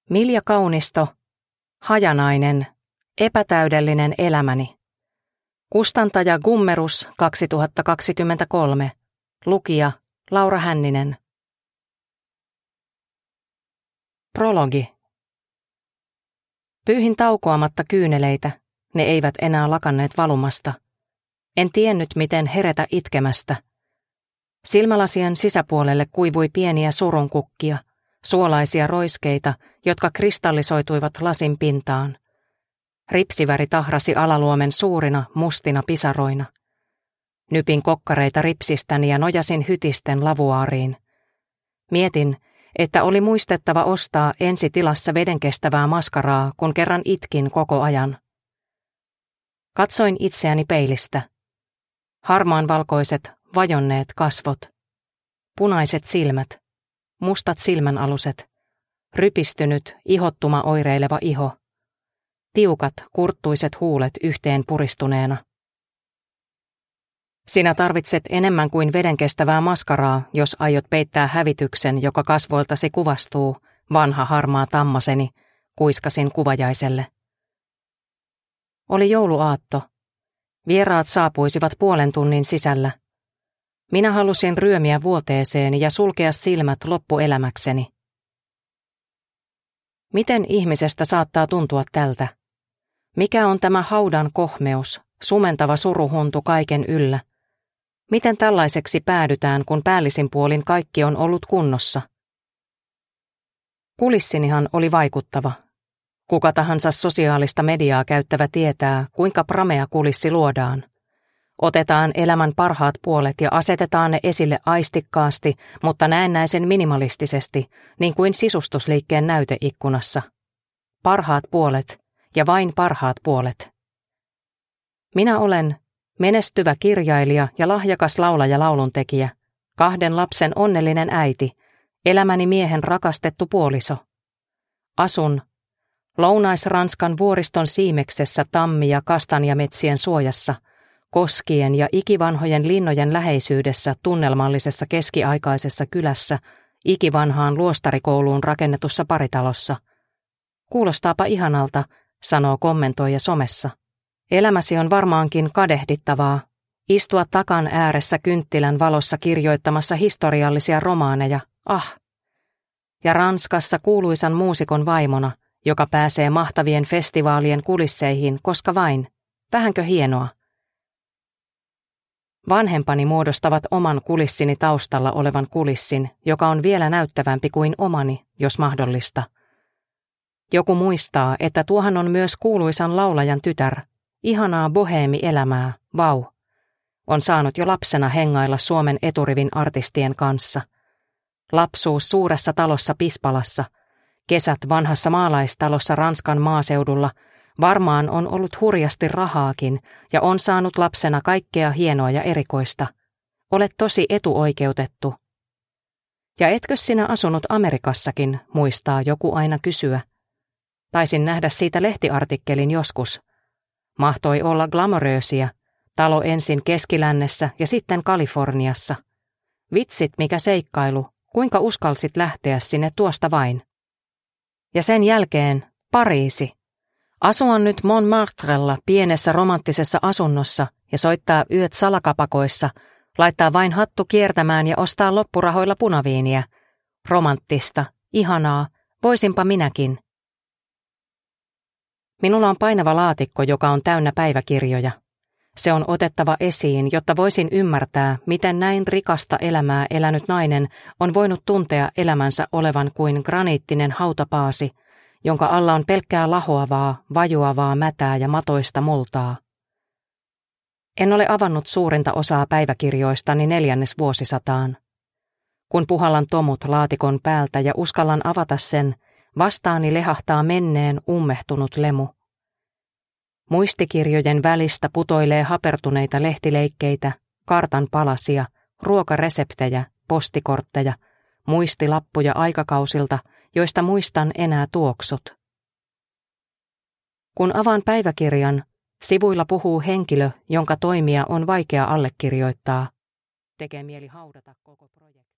Milja Kaunisto, Hajanainen, epätäydellinen elämäni. Kustantaja Gummerus 2023. Lukija Laura Hänninen. Prologi. Pyyhin taukoamatta kyyneleitä, ne eivät enää lakanneet valumasta. En tiennyt, miten heretä itkemästä. Silmälasien sisäpuolelle kuivui pieniä surunkukkia, suolaisia roiskeita, jotka kristallisoituivat lasin pintaan. Ripsiväri tahrasi alaluomen suurina, mustina pisaroina. Nypin kokkareita ripsistäni ja nojasin hytisten lavuaariin. Mietin, että oli muistettava ostaa ensitilassa vedenkestävää maskaraa, kun kerran itkin koko ajan. Katsoin itseäni peilistä. Harmaanvalkoiset, vajonneet kasvot. Punaiset silmät. Mustat silmänaluset. Rypistynyt, ihottuma oireileva iho. Tiukat, kurttuiset huulet yhteen puristuneena. Sinä tarvitset enemmän kuin vedenkestävää maskaraa, jos aiot peittää hävityksen, joka kasvoiltasi kuvastuu, vanha harmaa tammaseni, kuiskasin kuvajaiselle. Oli jouluaatto. Vieraat saapuisivat puolen tunnin sisällä. Minä halusin ryömiä vuoteeseeni ja sulkea silmät loppuelämäkseni. Miten ihmisestä saattaa tuntua tältä? Mikä on tämä haudan kohmeus, sumentava suruhuntu kaiken yllä? Miten tällaiseksi päädytään, kun päällisin puolin kaikki on ollut kunnossa? Kulissinihan oli vaikuttava. Kuka tahansa sosiaalista mediaa käyttävä tietää, kuinka pramea kulissi luodaan. Otetaan elämän parhaat puolet ja asetetaan ne esille aistikkaasti, mutta näennäisen minimalistisesti, niin kuin sisustusliikkeen näyteikkunassa. Parhaat puolet ja vain parhaat puolet. Minä olen menestyvä kirjailija ja lahjakas laulaja lauluntekijä, 2 lapsen onnellinen äiti, elämäni miehen rakastettu puoliso. Asun Lounais-Ranskan vuoriston siimeksessä tammi- ja kastanjametsien suojassa, koskien ja ikivanhojen linnojen läheisyydessä tunnelmallisessa keskiaikaisessa kylässä, ikivanhaan luostarikouluun rakennetussa paritalossa. Kuulostaapa ihanalta, sanoo kommentoija somessa. Elämäsi on varmaankin kadehdittavaa. Istua takan ääressä kynttilän valossa kirjoittamassa historiallisia romaaneja, Ja Ranskassa kuuluisan muusikon vaimona, joka pääsee mahtavien festivaalien kulisseihin, koska vain, vähänkö hienoa. Vanhempani muodostavat oman kulissini taustalla olevan kulissin, joka on vielä näyttävämpi kuin omani, jos mahdollista. Joku muistaa, että tuohan on myös kuuluisan laulajan tytär, ihanaa boheemi-elämää, vau. On saanut jo lapsena hengailla Suomen eturivin artistien kanssa. Lapsuus suuressa talossa Pispalassa, kesät vanhassa maalaistalossa Ranskan maaseudulla, varmaan on ollut hurjasti rahaakin ja on saanut lapsena kaikkea hienoa ja erikoista. Olet tosi etuoikeutettu. Ja etkö sinä asunut Amerikassakin, muistaa joku aina kysyä. Taisin nähdä siitä lehtiartikkelin joskus. Mahtoi olla glamoröösiä, talo ensin Keskilännessä ja sitten Kaliforniassa. Vitsit mikä seikkailu, kuinka uskalsit lähteä sinne tuosta vain. Ja sen jälkeen Pariisi. Asua nyt Montmartrella pienessä romanttisessa asunnossa ja soittaa yöt salakapakoissa, laittaa vain hattu kiertämään ja ostaa loppurahoilla punaviiniä. Romanttista, ihanaa, voisinpa minäkin. Minulla on painava laatikko, joka on täynnä päiväkirjoja. Se on otettava esiin, jotta voisin ymmärtää, miten näin rikasta elämää elänyt nainen on voinut tuntea elämänsä olevan kuin graniittinen hautapaasi, jonka alla on pelkkää lahoavaa, vajuavaa mätää ja matoista multaa. En ole avannut suurinta osaa päiväkirjoistani 4. vuosisataan. Kun puhallan tomut laatikon päältä ja uskallan avata sen, vastaani lehahtaa menneen ummehtunut lemu. Muistikirjojen välistä putoilee hapertuneita lehtileikkeitä, kartan palasia, ruokareseptejä, postikortteja, muistilappuja aikakausilta, joista muistan enää tuoksut. Kun avaan päiväkirjan, sivuilla puhuu henkilö, jonka toimia on vaikea allekirjoittaa. Tekee mieli haudata koko projekti.